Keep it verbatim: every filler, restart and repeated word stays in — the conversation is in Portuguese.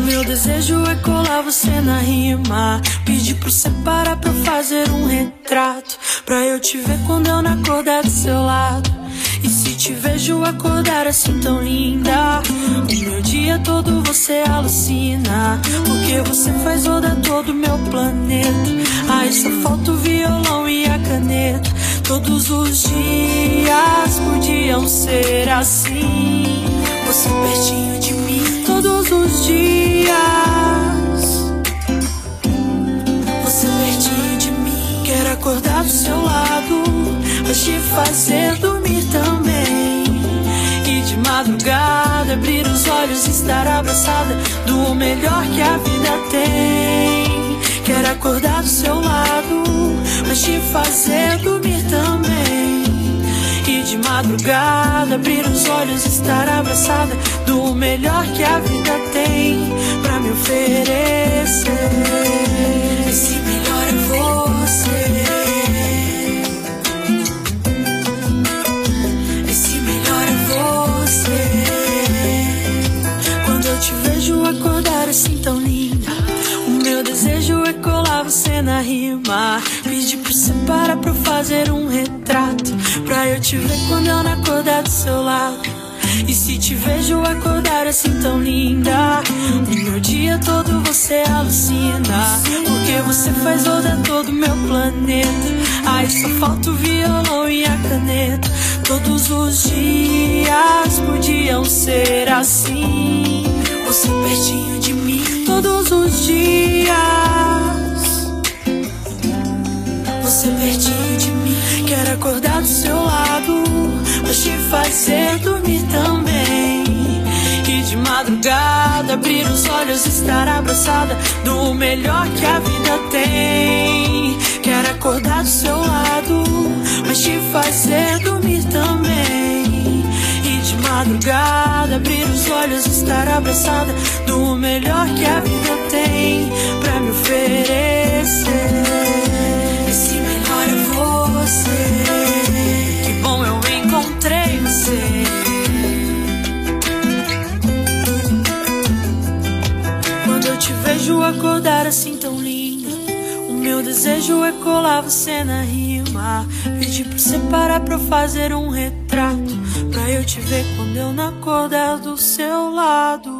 Meu desejo é colar você na rima, pedir pro você parar pra eu fazer um retrato, pra eu te ver quando eu não acordar do seu lado. E se te vejo acordar assim tão linda, o meu dia todo você alucina, porque você faz rodar todo o meu planeta. Aí só falta o violão e a caneta. Todos os dias podiam ser assim, você pertinho de mim. Todos os dias você pertinho de mim. Quero acordar do seu lado, mas te fazer dormir também. E de madrugada abrir os olhos e estar abraçada do melhor que a vida tem. Quero acordar do seu lado, mas te fazer dormir também. E de madrugada abrir os olhos e estar abraçada do melhor que a vida tem pra me oferecer. Esse melhor é você. Esse melhor é você. Quando eu te vejo acordar assim tão linda, o meu desejo é colar você na rima, pedir pra você parar pra eu fazer um retrato, pra eu te ver quando eu não acordar do seu lado. E se te vejo acordar assim tão linda, o meu dia todo você alucina, porque você faz rodar todo o meu planeta. Aí só falta o violão e a caneta. Todos os dias podiam ser assim, você pertinho de mim. Todos os dias você pertinho de mim. Quero acordar do seu lado, mas te fazer dormir também. E de madrugada abrir os olhos e estar abraçada do melhor que a vida tem. Quero acordar do seu lado, mas te fazer dormir também. E de madrugada abrir os olhos e estar abraçada do melhor que a vida tem pra me oferecer. Esse melhor é você. Que bom eu encontrei você. Quando eu te vejo acordar assim tão linda, o meu desejo é colar você na rima, pedir pra você parar pra eu fazer um retrato, pra eu te ver quando eu não acordar do seu lado.